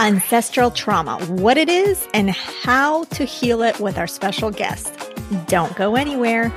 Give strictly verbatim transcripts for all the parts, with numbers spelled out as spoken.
Ancestral trauma, what it is, and how to heal it with our special guest. Don't go anywhere.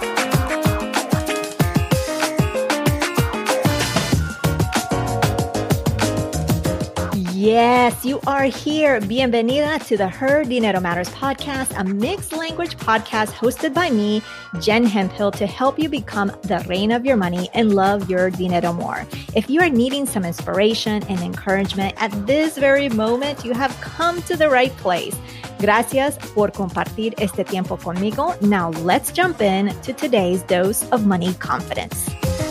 Yes, you are here. Bienvenida to the Her Dinero Matters podcast, a mixed language podcast hosted by me, Jen Hemphill, to help you become the reina of your money and love your dinero more. If you are needing some inspiration and encouragement at this very moment, you have come to the right place. Gracias por compartir este tiempo conmigo. Now let's jump in to today's dose of money confidence.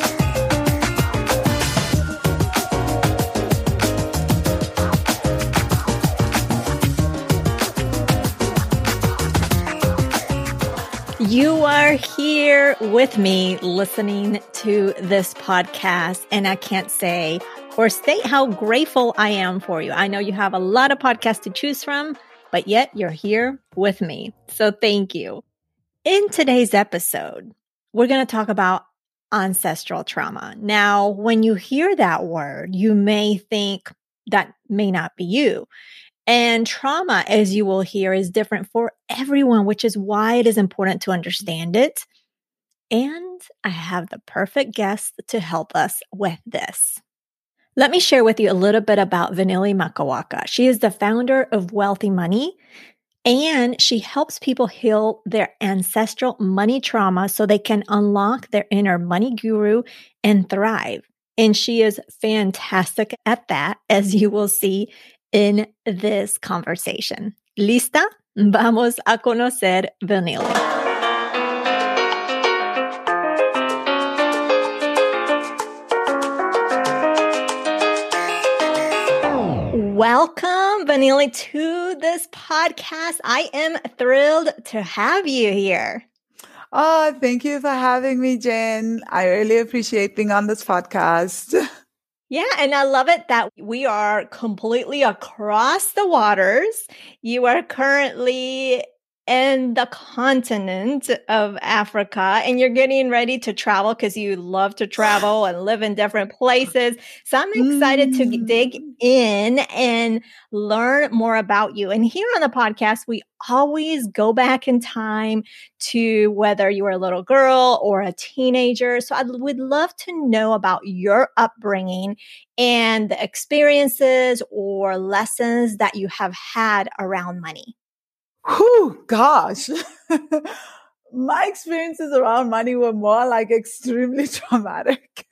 You are here with me listening to this podcast, and I can't say or state how grateful I am for you. I know you have a lot of podcasts to choose from, but yet you're here with me. So thank you. In today's episode, we're going to talk about ancestral trauma. Now, when you hear that word, you may think that may not be you. And trauma, as you will hear, is different for everyone, which is why it is important to understand it. And I have the perfect guest to help us with this. Let me share with you a little bit about Vanily Makawaka. She is the founder of Wealthy Money, and she helps people heal their ancestral money trauma so they can unlock their inner money guru and thrive. And she is fantastic at that, as you will see in this conversation. ¿Lista? Vamos a conocer Vanily. Welcome, Vanily, to this podcast. I am thrilled to have you here. Oh, thank you for having me, Jen. I really appreciate being on this podcast. Yeah, and I love it that we are completely across the waters. You are currently in the continent of Africa, and you're getting ready to travel because you love to travel and live in different places. So I'm excited mm. to dig in and learn more about you. And here on the podcast, we always go back in time to whether you were a little girl or a teenager. So I would love to know about your upbringing and the experiences or lessons that you have had around money. Whew, gosh. My experiences around money were more like extremely traumatic.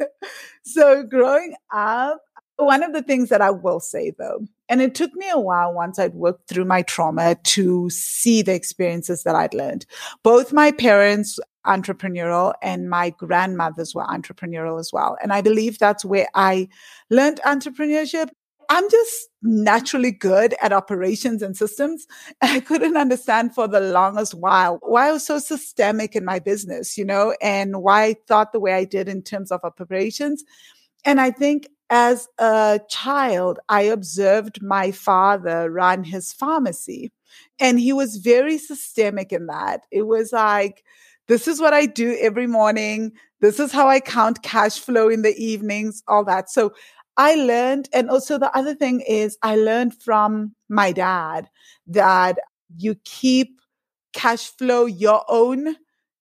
So growing up, one of the things that I will say though, and it took me a while once I'd worked through my trauma to see the experiences that I'd learned. Both my parents entrepreneurial and my grandmothers were entrepreneurial as well. And I believe that's where I learned entrepreneurship. I'm just naturally good at operations and systems. I couldn't understand for the longest while why I was so systemic in my business, you know, and why I thought the way I did in terms of operations. And I think as a child, I observed my father run his pharmacy, and he was very systemic in that. It was like, this is what I do every morning. This is how I count cash flow in the evenings, all that. So I learned, and also the other thing is I learned from my dad that you keep cash flow, your own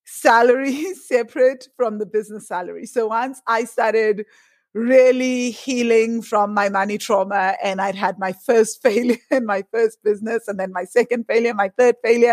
salary separate from the business salary. So once I started really healing from my money trauma, and I'd had my first failure in my first business, and then my second failure, my third failure,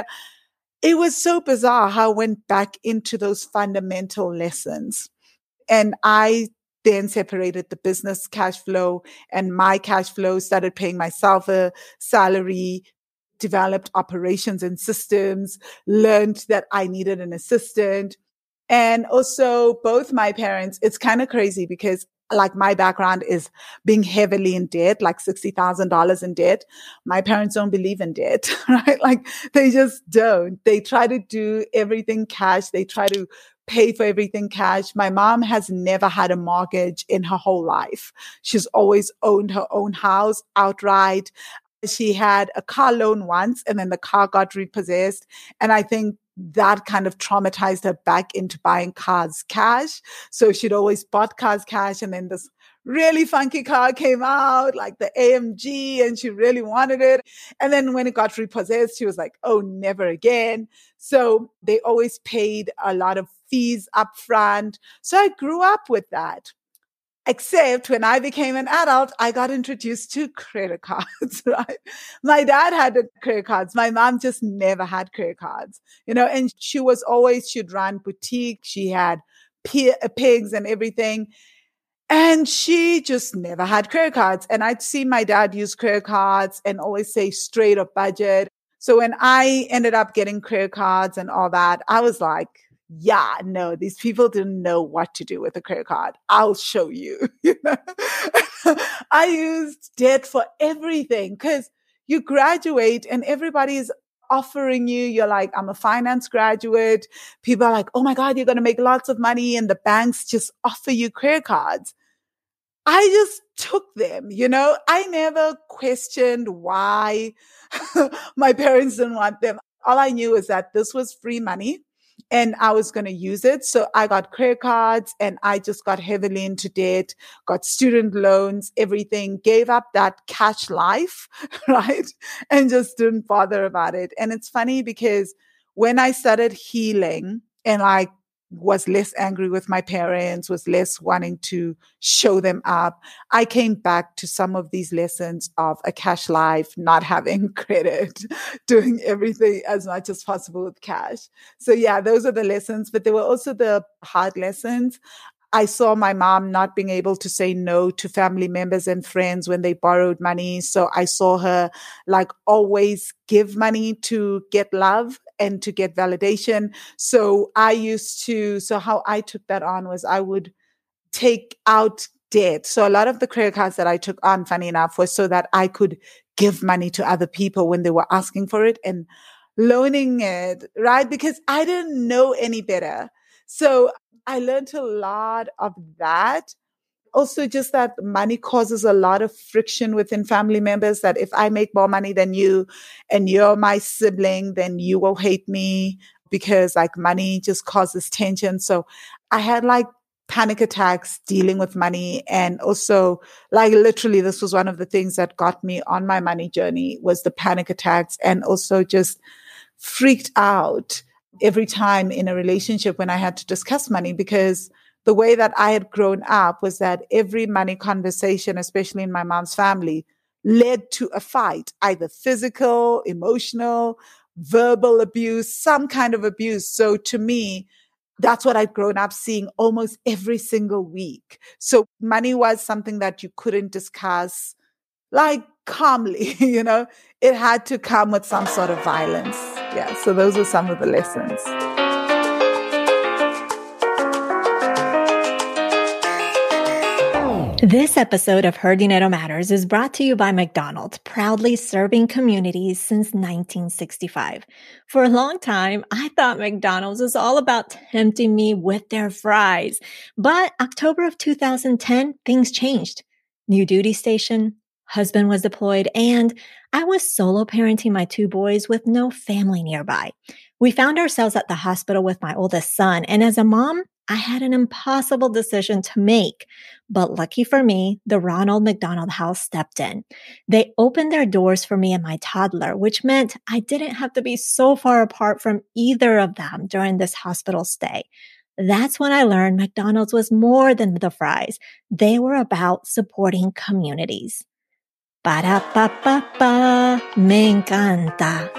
it was so bizarre how I went back into those fundamental lessons. And I then separated the business cash flow and my cash flow, started paying myself a salary, developed operations and systems, learned that I needed an assistant. And also both my parents, it's kind of crazy because like my background is being heavily in debt, like sixty thousand dollars in debt. My parents don't believe in debt, right? Like they just don't. They try to do everything cash. They try to pay for everything cash. My mom has never had a mortgage in her whole life. She's always owned her own house outright. She had a car loan once, and then the car got repossessed. And I think that kind of traumatized her back into buying cars cash. So she'd always bought cars cash, and then this really funky car came out, like the A M G, and she really wanted it. And then when it got repossessed, she was like, oh, never again. So they always paid a lot of fees up front. So I grew up with that. Except when I became an adult, I got introduced to credit cards, right? My dad had the credit cards. My mom just never had credit cards, you know, and she was always, she'd run boutique. She had p- pigs and everything. And she just never had credit cards. And I'd see my dad use credit cards and always say straight up budget. So when I ended up getting credit cards and all that, I was like, yeah, no, these people didn't know what to do with a credit card. I'll show you. You know? I used debt for everything because you graduate and everybody's offering you, you're like, I'm a finance graduate. People are like, oh my God, you're going to make lots of money. And the banks just offer you credit cards. I just took them, you know, I never questioned why my parents didn't want them. All I knew is that this was free money and I was going to use it. So I got credit cards and I just got heavily into debt, got student loans, everything, gave up that cash life, right? And just didn't bother about it. And it's funny because when I started healing and like was less angry with my parents, was less wanting to show them up, I came back to some of these lessons of a cash life, not having credit, doing everything as much as possible with cash. So yeah, those are the lessons, but there were also the hard lessons. I saw my mom not being able to say no to family members and friends when they borrowed money. So I saw her like always give money to get love and to get validation. So I used to, so how I took that on was I would take out debt. So a lot of the credit cards that I took on, funny enough, was so that I could give money to other people when they were asking for it and loaning it, right? Because I didn't know any better. So I learned a lot of that. Also, just that money causes a lot of friction within family members, that if I make more money than you and you're my sibling, then you will hate me because like money just causes tension. So I had like panic attacks dealing with money. And also like literally this was one of the things that got me on my money journey was the panic attacks, and also just freaked out every time in a relationship when I had to discuss money, because the way that I had grown up was that every money conversation, especially in my mom's family, led to a fight, either physical, emotional, verbal abuse, some kind of abuse. So to me, that's what I'd grown up seeing almost every single week. So money was something that you couldn't discuss like calmly, you know, it had to come with some sort of violence. Yeah. So those were some of the lessons. This episode of Her Dinero Matters is brought to you by McDonald's, proudly serving communities since nineteen sixty-five. For a long time, I thought McDonald's was all about tempting me with their fries. But October of two thousand ten, things changed. New duty station, husband was deployed, and I was solo parenting my two boys with no family nearby. We found ourselves at the hospital with my oldest son, and as a mom, I had an impossible decision to make. But lucky for me, the Ronald McDonald House stepped in. They opened their doors for me and my toddler, which meant I didn't have to be so far apart from either of them during this hospital stay. That's when I learned McDonald's was more than the fries. They were about supporting communities. Ba-da-ba-ba-ba, me encanta.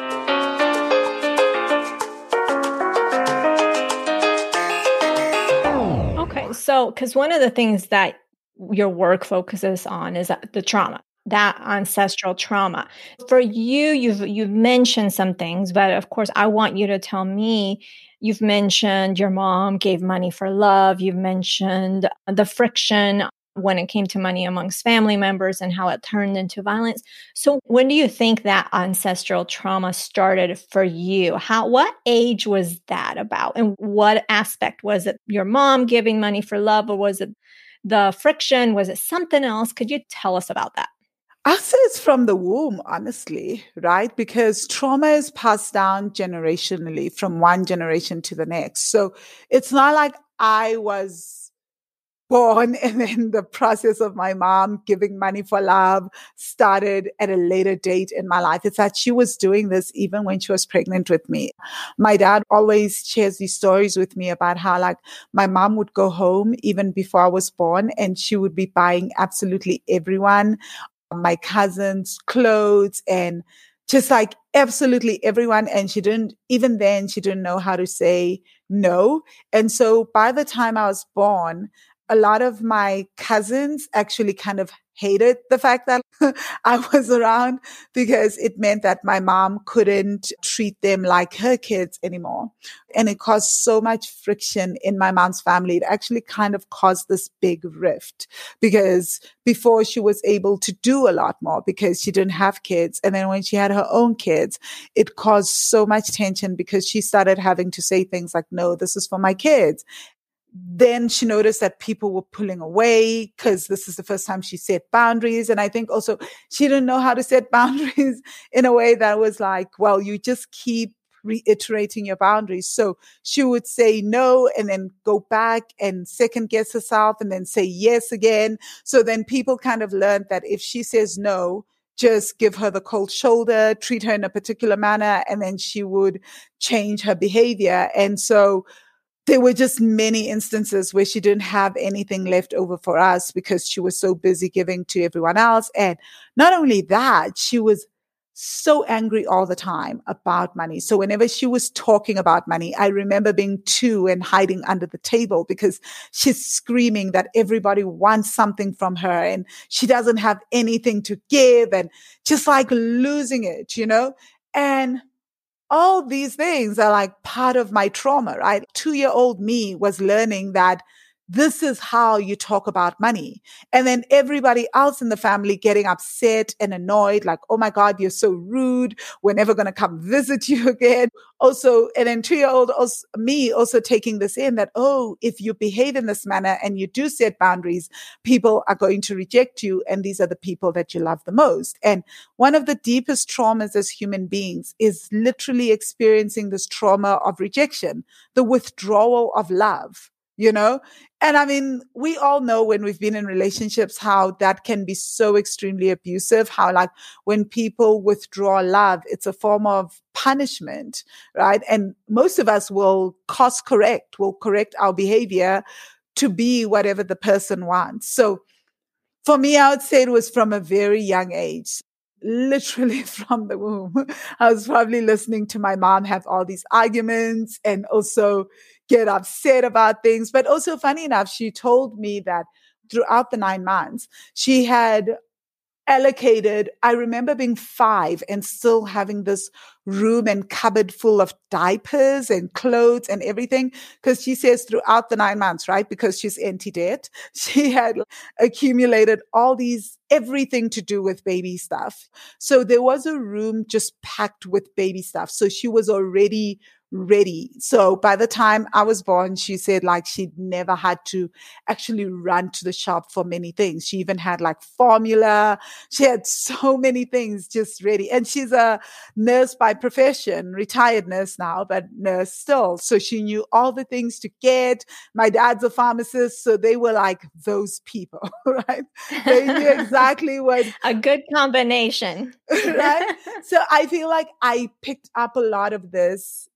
So, because one of the things that your work focuses on is the trauma, that ancestral trauma. For you, you've you've mentioned some things, but of course, I want you to tell me. You've mentioned your mom gave money for love. You've mentioned the friction when it came to money amongst family members and how it turned into violence. So when do you think that ancestral trauma started for you? How, what age was that about? And what aspect? Was it your mom giving money for love, or was it the friction? Was it something else? Could you tell us about that? I'll say it's from the womb, honestly, right? Because trauma is passed down generationally from one generation to the next. So it's not like I was born, and then the process of my mom giving money for love started at a later date in my life. It's that she was doing this even when she was pregnant with me. My dad always shares these stories with me about how like my mom would go home even before I was born, and she would be buying absolutely everyone, my cousins, clothes, and just like absolutely everyone. And she didn't, even then, she didn't know how to say no. And so by the time I was born, a lot of my cousins actually kind of hated the fact that I was around, because it meant that my mom couldn't treat them like her kids anymore. And it caused so much friction in my mom's family. It actually kind of caused this big rift, because before she was able to do a lot more because she didn't have kids. And then when she had her own kids, it caused so much tension because she started having to say things like, no, this is for my kids. Then she noticed that people were pulling away because this is the first time she set boundaries. And I think also she didn't know how to set boundaries in a way that was like, well, you just keep reiterating your boundaries. So she would say no and then go back and second guess herself and then say yes again. So then people kind of learned that if she says no, just give her the cold shoulder, treat her in a particular manner, and then she would change her behavior. And so there were just many instances where she didn't have anything left over for us because she was so busy giving to everyone else. And not only that, she was so angry all the time about money. So whenever she was talking about money, I remember being two and hiding under the table because she's screaming that everybody wants something from her and she doesn't have anything to give, and just like losing it, you know? And all these things are like part of my trauma, right? Two-year-old me was learning that this is how you talk about money. And then everybody else in the family getting upset and annoyed, like, oh my God, you're so rude. We're never going to come visit you again. Also, and then two-year-old also, me also taking this in that, oh, if you behave in this manner and you do set boundaries, people are going to reject you. And these are the people that you love the most. And one of the deepest traumas as human beings is literally experiencing this trauma of rejection, the withdrawal of love. You know, and I mean, we all know when we've been in relationships, how that can be so extremely abusive, how like when people withdraw love, it's a form of punishment, right? And most of us will course correct, will correct our behavior to be whatever the person wants. So for me, I would say it was from a very young age. Literally from the womb. I was probably listening to my mom have all these arguments and also get upset about things. But also funny enough, she told me that throughout the nine months, she had allocated, I remember being five and still having this room and cupboard full of diapers and clothes and everything. Because she says throughout the nine months, right? Because she's anti-debt, she had accumulated all these, everything to do with baby stuff. So there was a room just packed with baby stuff. So she was already ready. So by the time I was born, she said like she'd never had to actually run to the shop for many things. She even had like formula. She had so many things just ready. And she's a nurse by profession, retired nurse now, but nurse still. So she knew all the things to get. My dad's a pharmacist. So they were like those people, right? They knew exactly what. A good combination. Right? So I feel like I picked up a lot of this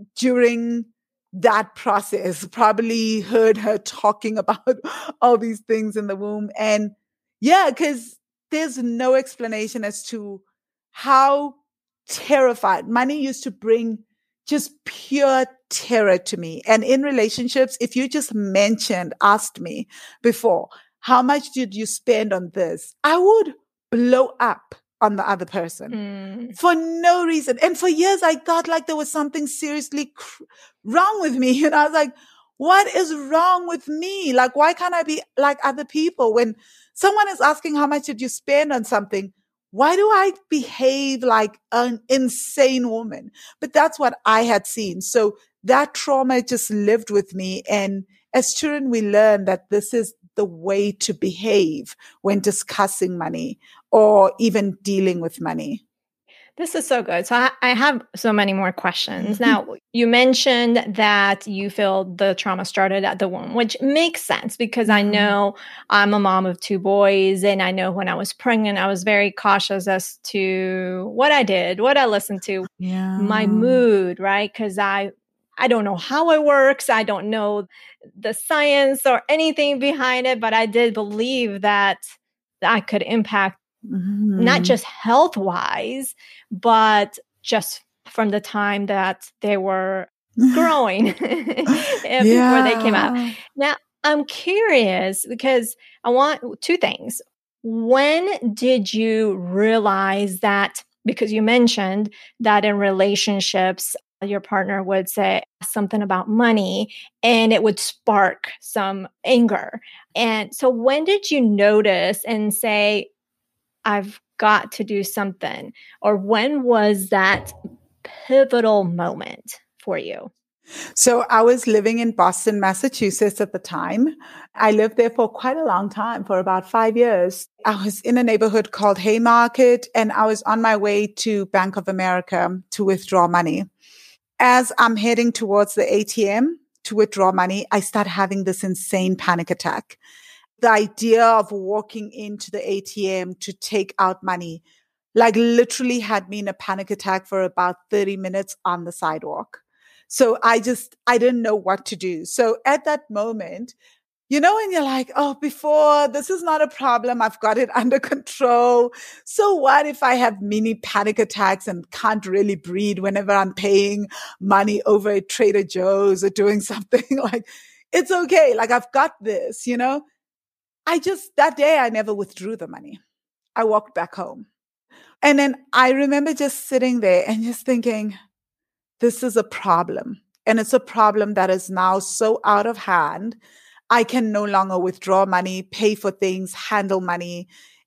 during that process, probably heard her talking about all these things in the womb. And yeah, because there's no explanation as to how terrified money used to bring just pure terror to me. And in relationships, if you just mentioned, asked me before, how much did you spend on this? I would blow up on the other person mm. for no reason. And for years, I thought like there was something seriously cr- wrong with me. And I was like, what is wrong with me? Like, why can't I be like other people? When someone is asking how much did you spend on something, why do I behave like an insane woman? But that's what I had seen. So that trauma just lived with me. And as children, we learn that this is the way to behave when discussing money or even dealing with money. This is so good. So I, I have so many more questions. Now, you mentioned that you feel the trauma started at the womb, which makes sense because I know I'm a mom of two boys. And I know when I was pregnant, I was very cautious as to what I did, what I listened to, Yeah. my mood, right? Because I, I don't know how it works. I don't know the science or anything behind it, but I did believe that I could impact Mm-hmm. not just health wise, but just from the time that they were growing Yeah. before they came out. Now, I'm curious because I want two things. When did you realize that? Because you mentioned that in relationships, your partner would say something about money and it would spark some anger. And so when did you notice and say, I've got to do something? Or when was that pivotal moment for you? So I was living in Boston, Massachusetts at the time. I lived there for quite a long time, for about five years. I was in a neighborhood called Haymarket, and I was on my way to Bank of America to withdraw money. As I'm heading towards the A T M to withdraw money, I start having this insane panic attack. The idea of walking into the A T M to take out money, like literally had me in a panic attack for about thirty minutes on the sidewalk. So I just, I didn't know what to do. So at that moment, you know, when you're like, oh, before, this is not a problem. I've got it under control. So what if I have mini panic attacks and can't really breathe whenever I'm paying money over at Trader Joe's or doing something? Like, it's okay. Like, I've got this, you know? I just, that day, I never withdrew the money. I walked back home. And then I remember just sitting there and just thinking, this is a problem. And it's a problem that is now so out of hand. I can no longer withdraw money, pay for things, handle money,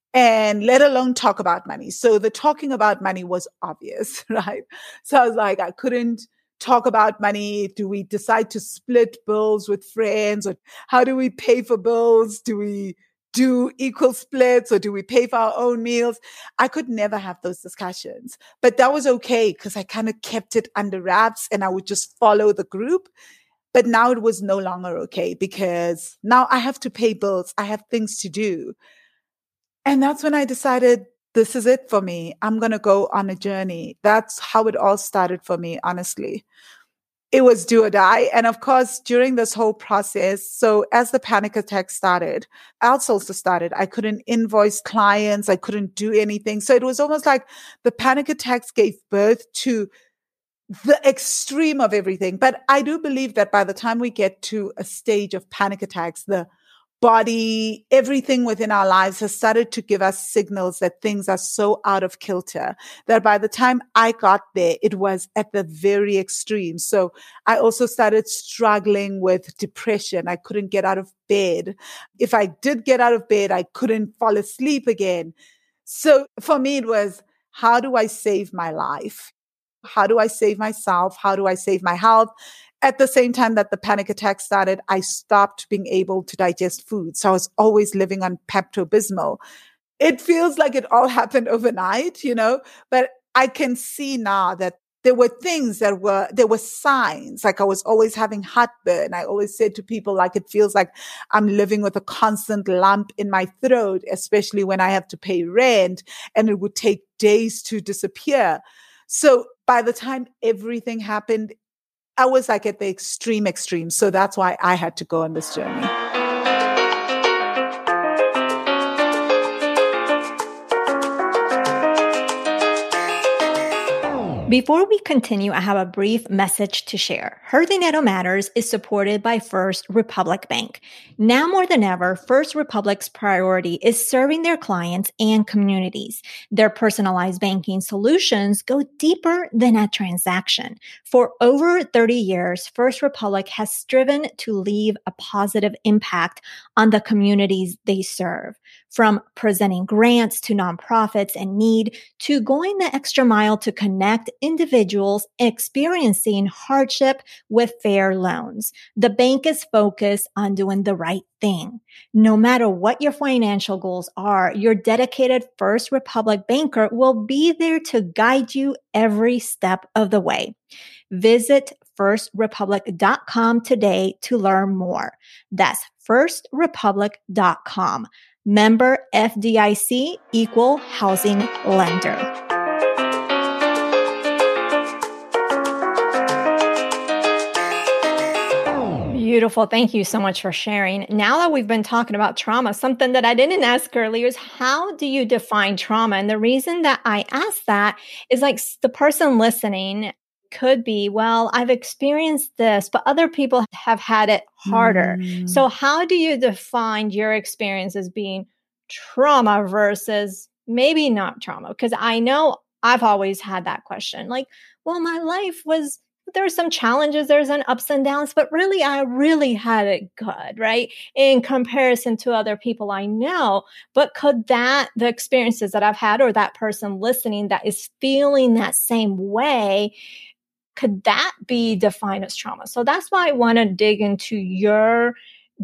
and let alone talk about money. So the talking about money was obvious, right? So I was like, I couldn't talk about money. Do we decide to split bills with friends? Or how do we pay for bills? Do we do equal splits or do we pay for our own meals? I could never have those discussions, but that was okay because I kind of kept it under wraps and I would just follow the group. But now it was no longer okay because now I have to pay bills. I have things to do. And that's when I decided this is it for me. I'm going to go on a journey. That's how it all started for me, honestly. It was do or die. And of course, during this whole process, so as the panic attack started, else also started. I couldn't invoice clients. I couldn't do anything. So it was almost like the panic attacks gave birth to the extreme of everything. But I do believe that by the time we get to a stage of panic attacks, the body, everything within our lives has started to give us signals that things are so out of kilter that by the time I got there, it was at the very extreme. So I also started struggling with depression. I couldn't get out of bed. If I did get out of bed, I couldn't fall asleep again. So for me, it was, how do I save my life? How do I save myself? How do I save my health? At the same time that the panic attack started, I stopped being able to digest food. So I was always living on Pepto-Bismol. It feels like it all happened overnight, you know, but I can see now that there were things that were, there were signs. Like I was always having heartburn. I always said to people, like, it feels like I'm living with a constant lump in my throat, especially when I have to pay rent and it would take days to disappear. So by the time everything happened, I was like at the extreme extreme. So that's why I had to go on this journey. Before we continue, I have a brief message to share. Her Dinero Matters is supported by First Republic Bank. Now more than ever, First Republic's priority is serving their clients and communities. Their personalized banking solutions go deeper than a transaction. For over thirty years, First Republic has striven to leave a positive impact on the communities they serve. From presenting grants to nonprofits in need to going the extra mile to connect individuals experiencing hardship with fair loans. The bank is focused on doing the right thing. No matter what your financial goals are, your dedicated First Republic banker will be there to guide you every step of the way. Visit first republic dot com today to learn more. That's first republic dot com. Member F D I C, equal housing lender. Beautiful. Thank you so much for sharing. Now that we've been talking about trauma, something that I didn't ask earlier is how do you define trauma? And the reason that I ask that is like the person listening could be, well, I've experienced this, but other people have had it harder. Mm. So how do you define your experience as being trauma versus maybe not trauma? Because I know I've always had that question. Like, well, my life was, there's some challenges, there's an ups and downs, but really, I really had it good, right? In comparison to other people I know. But could that, the experiences that I've had or that person listening that is feeling that same way, could that be defined as trauma? So that's why I want to dig into your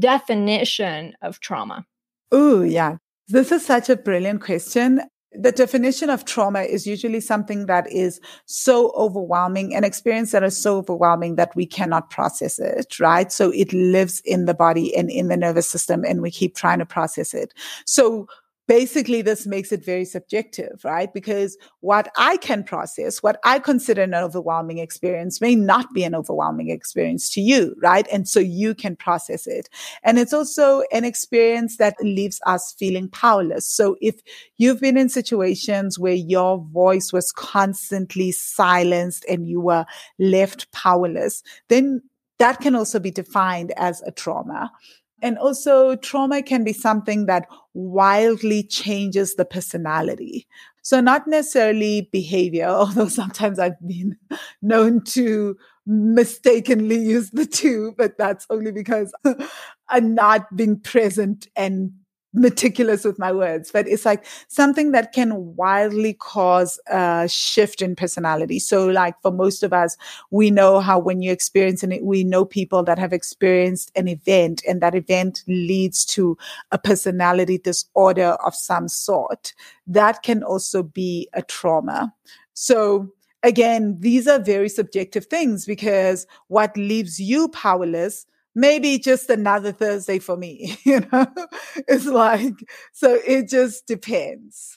definition of trauma. Oh, yeah. This is such a brilliant question. The definition of trauma is usually something that is so overwhelming, an experience that is so overwhelming that we cannot process it, right? So it lives in the body and in the nervous system, and we keep trying to process it. So basically, this makes it very subjective, right? Because what I can process, what I consider an overwhelming experience may not be an overwhelming experience to you, right? And so you can process it. And it's also an experience that leaves us feeling powerless. So if you've been in situations where your voice was constantly silenced and you were left powerless, then that can also be defined as a trauma. And also trauma can be something that wildly changes the personality. So not necessarily behavior, although sometimes I've been known to mistakenly use the two, but that's only because I'm not being present and meticulous with my words. But it's like something that can wildly cause a shift in personality. So like for most of us, we know how when you experience it, we know people that have experienced an event and that event leads to a personality disorder of some sort. That can also be a trauma. So again, these are very subjective things because what leaves you powerless maybe just another Thursday for me, you know, it's like, so it just depends.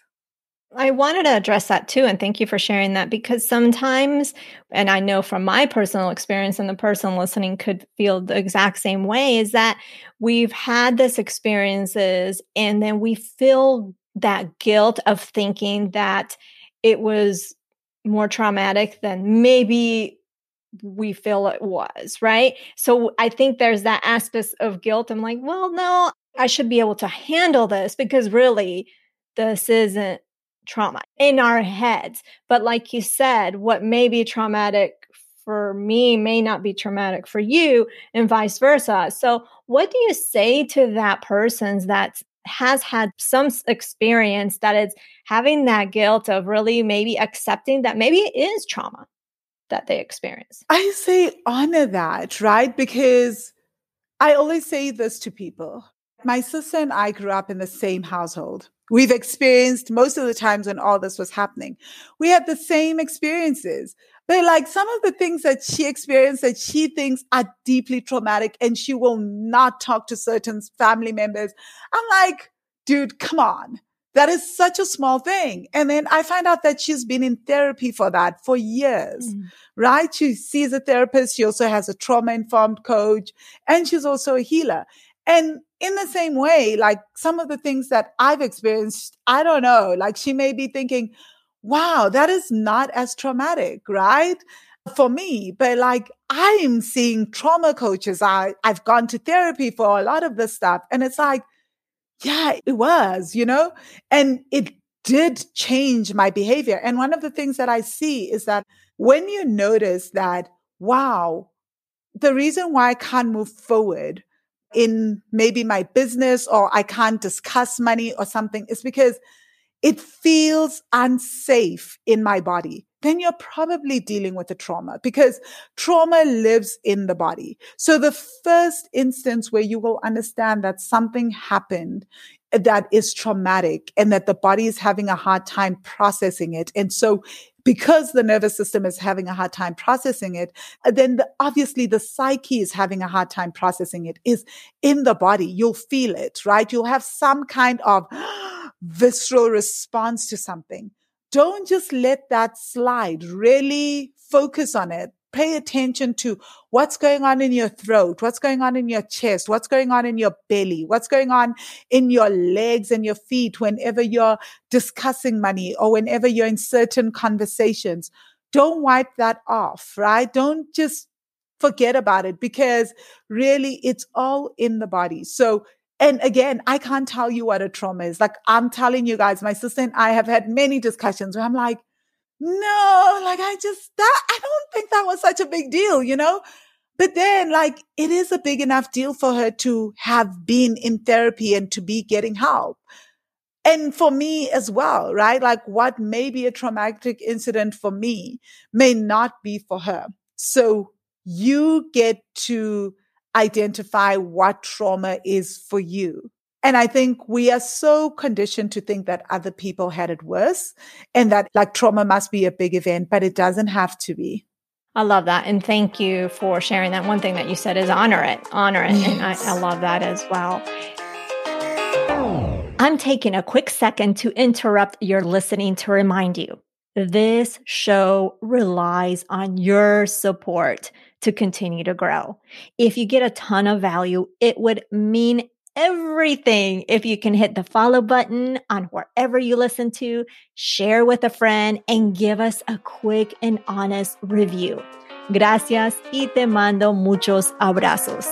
I wanted to address that too. And thank you for sharing that because sometimes, and I know from my personal experience and the person listening could feel the exact same way, is that we've had this experiences and then we feel that guilt of thinking that it was more traumatic than maybe we feel it was, right? So I think there's that aspect of guilt. I'm like, well, no, I should be able to handle this because really this isn't trauma in our heads. But like you said, what may be traumatic for me may not be traumatic for you and vice versa. So what do you say to that person that has had some experience that is having that guilt of really maybe accepting that maybe it is trauma that they experience? I say honor that, right? Because I always say this to people. My sister and I grew up in the same household. We've experienced most of the times when all this was happening, we had the same experiences. But like some of the things that she experienced that she thinks are deeply traumatic and she will not talk to certain family members. I'm like, dude, come on. That is such a small thing. And then I find out that she's been in therapy for that for years, mm. right? She sees a therapist. She also has a trauma-informed coach and she's also a healer. And in the same way, like some of the things that I've experienced, I don't know, like she may be thinking, wow, that is not as traumatic, right? For me, but like I'm seeing trauma coaches. I, I've gone to therapy for a lot of this stuff. And it's like, yeah, it was, you know, and it did change my behavior. And one of the things that I see is that when you notice that, wow, the reason why I can't move forward in maybe my business or I can't discuss money or something is because it feels unsafe in my body, then you're probably dealing with a trauma, because trauma lives in the body. So the first instance where you will understand that something happened that is traumatic and that the body is having a hard time processing it. And so because the nervous system is having a hard time processing it, then the, obviously the psyche is having a hard time processing it, is in the body. You'll feel it, right? You'll have some kind of visceral response to something. Don't just let that slide. Really focus on it. Pay attention to what's going on in your throat, what's going on in your chest, what's going on in your belly, what's going on in your legs and your feet whenever you're discussing money or whenever you're in certain conversations. Don't wipe that off, right? Don't just forget about it, because really it's all in the body. So, and again, I can't tell you what a trauma is. Like I'm telling you guys, my sister and I have had many discussions where I'm like, no, like I just, that, I don't think that was such a big deal, you know? But then like it is a big enough deal for her to have been in therapy and to be getting help. And for me as well, right? Like what may be a traumatic incident for me may not be for her. So you get to identify what trauma is for you. And I think we are so conditioned to think that other people had it worse and that like trauma must be a big event, but it doesn't have to be. I love that. And thank you for sharing that. One thing that you said is honor it, honor it. Yes. And I, I love that as well. I'm taking a quick second to interrupt your listening to remind you, this show relies on your support to continue to grow. If you get a ton of value, it would mean everything if you can hit the follow button on wherever you listen to, share with a friend, and give us a quick and honest review. Gracias y te mando muchos abrazos.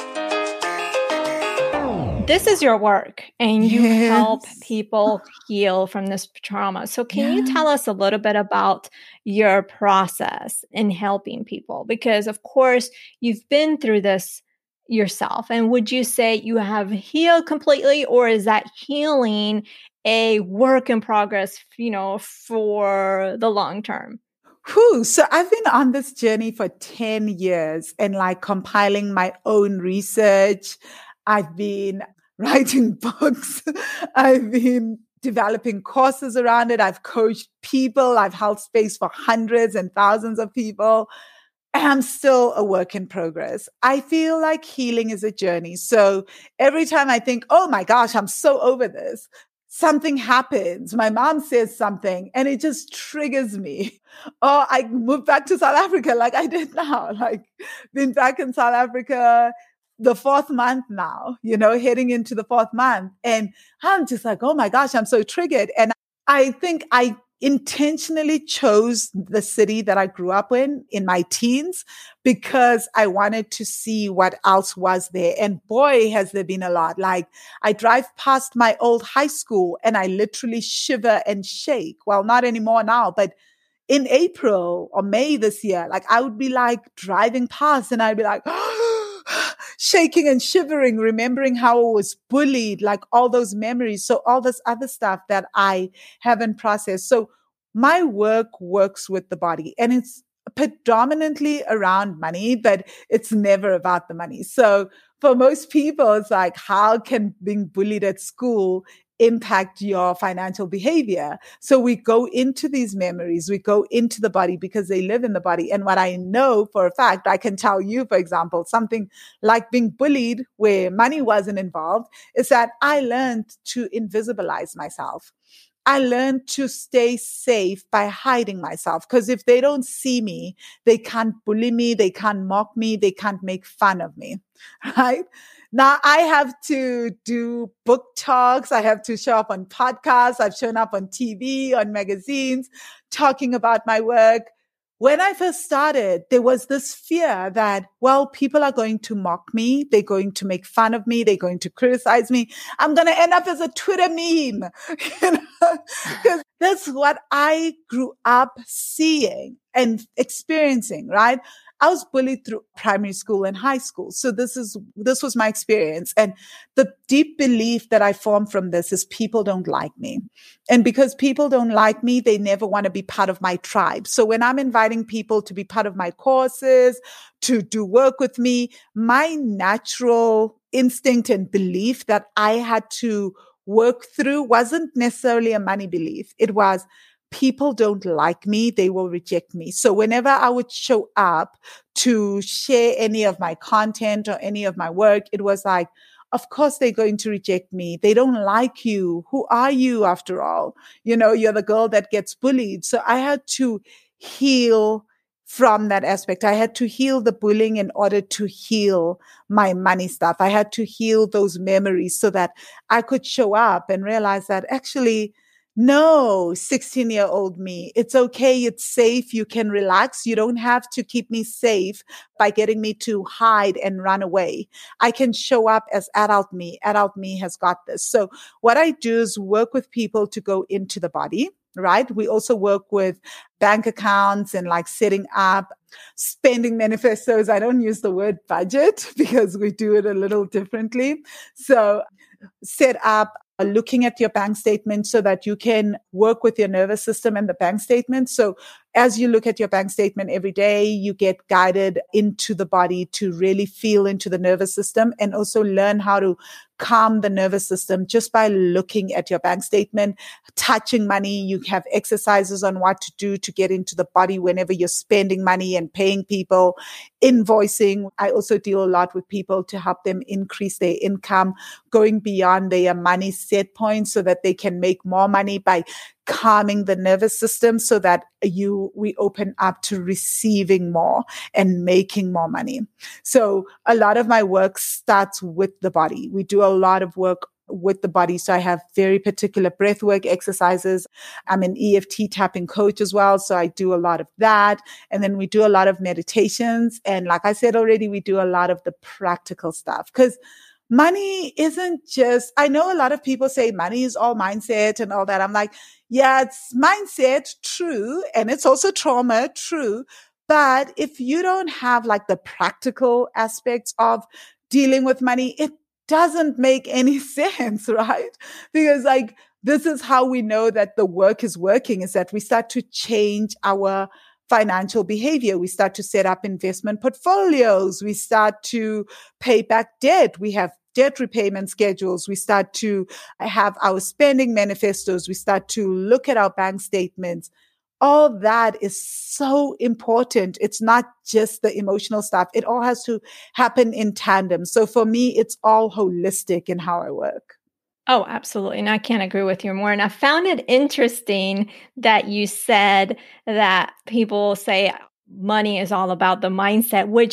This is your work and you yes. help people heal from this trauma. So can yeah. you tell us a little bit about your process in helping people? Because of course you've been through this yourself. And would you say you have healed completely, or is that healing a work in progress, you know, for the long term? Whew, so I've been on this journey for ten years and like compiling my own research. I've been writing books. I've been developing courses around it. I've coached people. I've held space for hundreds and thousands of people. I'm still a work in progress. I feel like healing is a journey. So every time I think, oh my gosh, I'm so over this, something happens. My mom says something and it just triggers me. Or I move back to South Africa like I did now, like been back in South Africa the fourth month now, you know, heading into the fourth month. And I'm just like, oh my gosh, I'm so triggered. And I think I intentionally chose the city that I grew up in, in my teens, because I wanted to see what else was there. And boy, has there been a lot. Like I drive past my old high school and I literally shiver and shake. Well, not anymore now, but in April or May this year, like I would be like driving past and I'd be like, shaking and shivering, remembering how I was bullied, like all those memories. So all this other stuff that I haven't processed. So my work works with the body, and it's predominantly around money, but it's never about the money. So for most people, it's like, how can being bullied at school impact your financial behavior? So we go into these memories, we go into the body because they live in the body. And what I know for a fact, I can tell you, for example, something like being bullied where money wasn't involved, is that I learned to invisibilize myself. I learned to stay safe by hiding myself, because if they don't see me, they can't bully me, they can't mock me, they can't make fun of me, right? Now I have to do book talks. I have to show up on podcasts. I've shown up on T V, on magazines, talking about my work. When I first started, there was this fear that, well, people are going to mock me. They're going to make fun of me. They're going to criticize me. I'm going to end up as a Twitter meme, you know, because that's what I grew up seeing. and experiencing, right? I was bullied through primary school and high school. So this is, this was my experience. And the deep belief that I formed from this is people don't like me. And because people don't like me, they never want to be part of my tribe. So when I'm inviting people to be part of my courses, to do work with me, my natural instinct and belief that I had to work through wasn't necessarily a money belief. It was, people don't like me, they will reject me. So whenever I would show up to share any of my content or any of my work, it was like, of course they're going to reject me. They don't like you. Who are you after all? You know, you're the girl that gets bullied. So I had to heal from that aspect. I had to heal the bullying in order to heal my money stuff. I had to heal those memories so that I could show up and realize that actually, no, sixteen year old me, it's okay. It's safe. You can relax. You don't have to keep me safe by getting me to hide and run away. I can show up as adult me. Adult me has got this. So what I do is work with people to go into the body, right? We also work with bank accounts and like setting up spending manifestos. I don't use the word budget because we do it a little differently. So set up looking at your bank statement so that you can work with your nervous system and the bank statement. So as you look at your bank statement every day, you get guided into the body to really feel into the nervous system and also learn how to calm the nervous system just by looking at your bank statement, touching money. You have exercises on what to do to get into the body whenever you're spending money and paying people, invoicing. I also deal a lot with people to help them increase their income, going beyond their money set points so that they can make more money by calming the nervous system so that you, we open up to receiving more and making more money. So a lot of my work starts with the body. We do a lot of work with the body. So I have very particular breath work exercises. I'm an E F T tapping coach as well. So I do a lot of that. And then we do a lot of meditations. And like I said already, we do a lot of the practical stuff because money isn't just, I know a lot of people say money is all mindset and all that. I'm like, yeah, it's mindset, true. And it's also trauma, true. But if you don't have like the practical aspects of dealing with money, it doesn't make any sense, right? Because like, this is how we know that the work is working, is that we start to change our financial behavior. We start to set up investment portfolios. We start to pay back debt. We have debt repayment schedules. We start to have our spending manifestos. We start to look at our bank statements. All that is so important. It's not just the emotional stuff. It all has to happen in tandem. So for me, it's all holistic in how I work. Oh, absolutely. And I can't agree with you more. And I found it interesting that you said that people say money is all about the mindset, which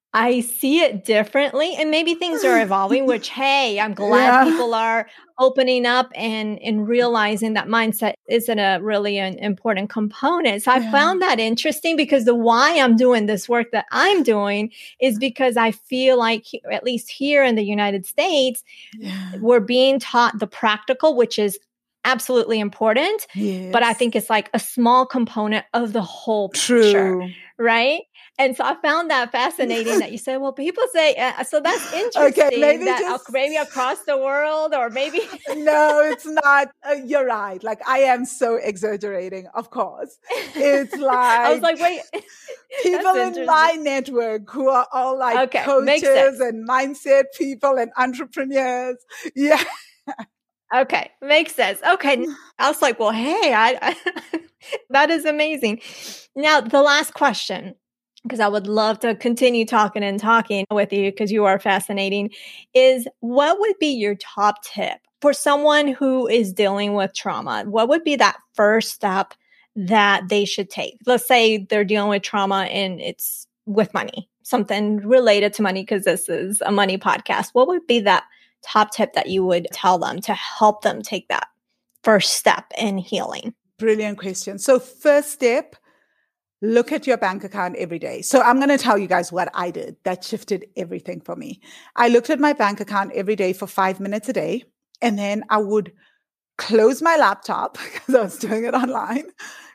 I see it differently. And maybe things are evolving, which, hey, I'm glad Yeah. people are opening up and, and realizing that mindset isn't a really an important component. So I Yeah. found that interesting because the why I'm doing this work that I'm doing is because I feel like, at least here in the United States, Yeah. we're being taught the practical, which is absolutely important. Yes. But I think it's like a small component of the whole picture, True. right? And so I found that fascinating that you said, well, people say, uh, so that's interesting Okay, maybe that just- uh, maybe across the world or maybe. No, it's not. Uh, you're right. Like I am so exaggerating, of course. It's like, I was like, wait. people That's in my network who are all like Okay, makes coaches sense. and mindset people and entrepreneurs. Yeah. Okay, makes sense. Okay. I was like, well, hey, I, I that is amazing. Now, the last question, because I would love to continue talking and talking with you because you are fascinating, is what would be your top tip for someone who is dealing with trauma? What would be that first step that they should take? Let's say they're dealing with trauma and it's with money, something related to money, because this is a money podcast. What would be that top tip that you would tell them to help them take that first step in healing? Brilliant question. So first step, look at your bank account every day. So I'm going to tell you guys what I did that shifted everything for me. I looked at my bank account every day for five minutes a day, and then I would close my laptop because I was doing it online,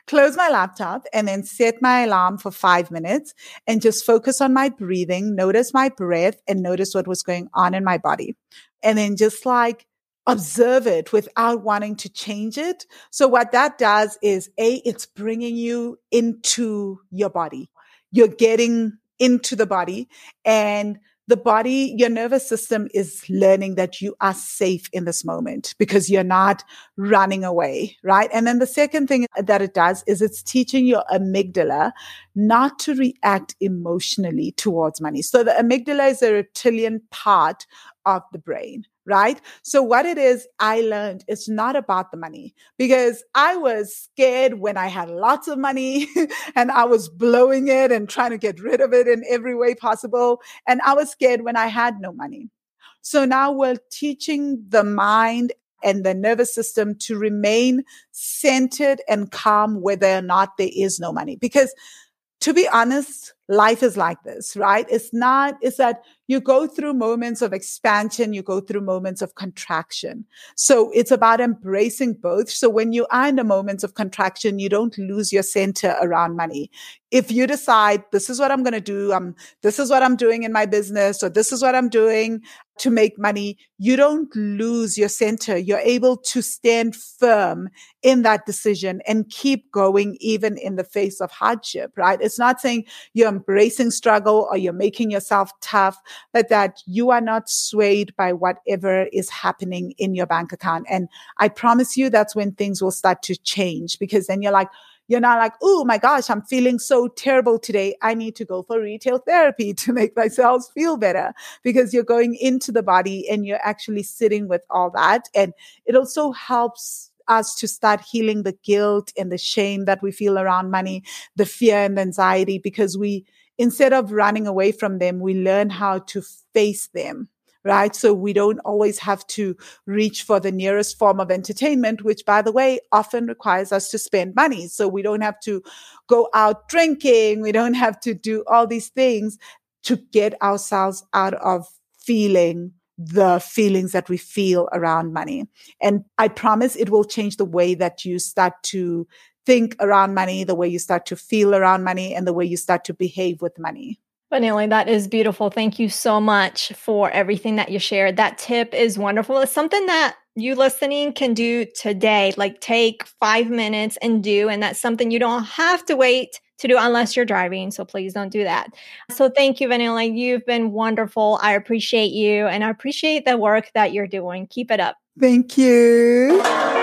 close my laptop, and then set my alarm for five minutes and just focus on my breathing, notice my breath, and notice what was going on in my body. And then just like observe it without wanting to change it. So what that does is, A, it's bringing you into your body. You're getting into the body, and the body, your nervous system is learning that you are safe in this moment because you're not running away, right? And then the second thing that it does is it's teaching your amygdala not to react emotionally towards money. So the amygdala is a reptilian part of the brain, right? So what it is, I learned it's not about the money, because I was scared when I had lots of money and I was blowing it and trying to get rid of it in every way possible. And I was scared when I had no money. So now we're teaching the mind and the nervous system to remain centered and calm whether or not there is no money. Because to be honest, life is like this, right? It's not, it's that you go through moments of expansion, you go through moments of contraction. So it's about embracing both. So when you are in the moments of contraction, you don't lose your center around money. If you decide, this is what I'm going to do, um, this is what I'm doing in my business, or this is what I'm doing to make money, you don't lose your center. You're able to stand firm in that decision and keep going even in the face of hardship, right? It's not saying you're embracing struggle or you're making yourself tough, but that you are not swayed by whatever is happening in your bank account. And I promise you that's when things will start to change, because then you're like, you're not like, oh my gosh, I'm feeling so terrible today. I need to go for retail therapy to make myself feel better, because you're going into the body and you're actually sitting with all that. And it also helps us to start healing the guilt and the shame that we feel around money, the fear and the anxiety, because we, instead of running away from them, we learn how to face them. Right? So we don't always have to reach for the nearest form of entertainment, which, by the way, often requires us to spend money. So we don't have to go out drinking. We don't have to do all these things to get ourselves out of feeling the feelings that we feel around money. And I promise it will change the way that you start to think around money, the way you start to feel around money, and the way you start to behave with money. Vanilli, that is beautiful. Thank you so much for everything that you shared. That tip is wonderful. It's something that you listening can do today. Like take five minutes and do, and that's something you don't have to wait to do unless you're driving. So please don't do that. So thank you, Vanilli. You've been wonderful. I appreciate you, and I appreciate the work that you're doing. Keep it up. Thank you.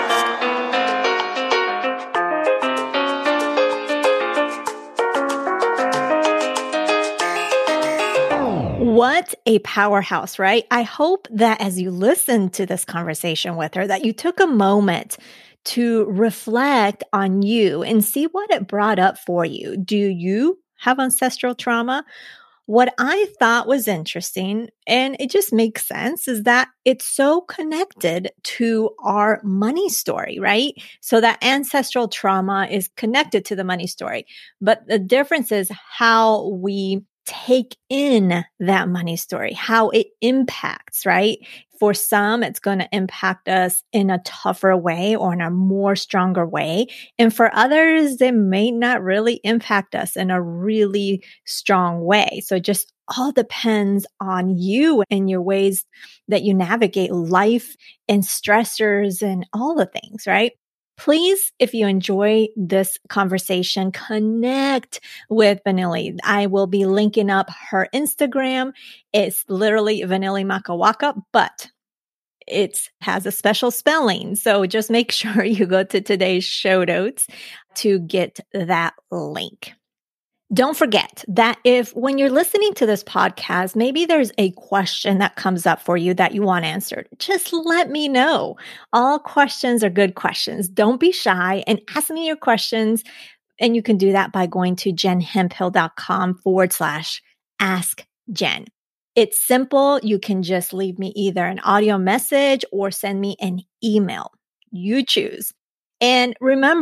What a powerhouse, right? I hope that as you listened to this conversation with her, that you took a moment to reflect on you and see what it brought up for you. Do you have ancestral trauma? What I thought was interesting, and it just makes sense, is that it's so connected to our money story, right? So that ancestral trauma is connected to the money story. But the difference is how we take in that money story, how it impacts, right? For some, it's going to impact us in a tougher way or in a more stronger way. And for others, it may not really impact us in a really strong way. So it just all depends on you and your ways that you navigate life and stressors and all the things, right? Please, if you enjoy this conversation, connect with Vanilli. I will be linking up her Instagram. It's literally Vanilli Makawaka, but it has a special spelling. So just make sure you go to today's show notes to get that link. Don't forget that if when you're listening to this podcast, maybe there's a question that comes up for you that you want answered, just let me know. All questions are good questions. Don't be shy and ask me your questions. And you can do that by going to jenhemphill.com forward slash ask Jen. It's simple. You can just leave me either an audio message or send me an email. You choose. And remember,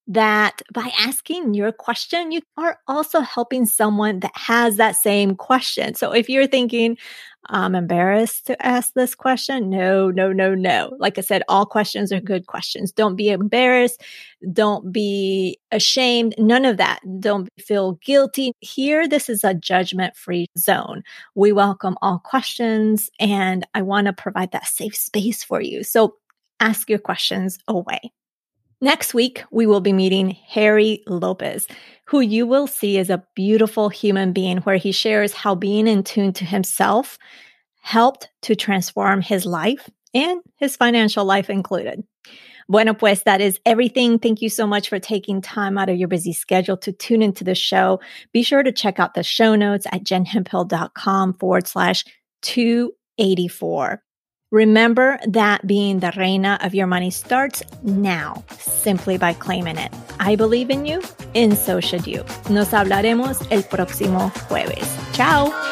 that by asking your question, you are also helping someone that has that same question. So if you're thinking, I'm embarrassed to ask this question, no, no, no, no. Like I said, all questions are good questions. Don't be embarrassed. Don't be ashamed. None of that. Don't feel guilty. Here, this is a judgment-free zone. We welcome all questions, and I want to provide that safe space for you. So ask your questions away. Next week, we will be meeting Harry Lopez, who you will see as a beautiful human being, where he shares how being in tune to himself helped to transform his life and his financial life included. Bueno, pues that is everything. Thank you so much for taking time out of your busy schedule to tune into the show. Be sure to check out the show notes at jenhemphill.com forward slash 284. Remember that being the reina of your money starts now, simply by claiming it. I believe in you, and so should you. Nos hablaremos el próximo jueves. Ciao.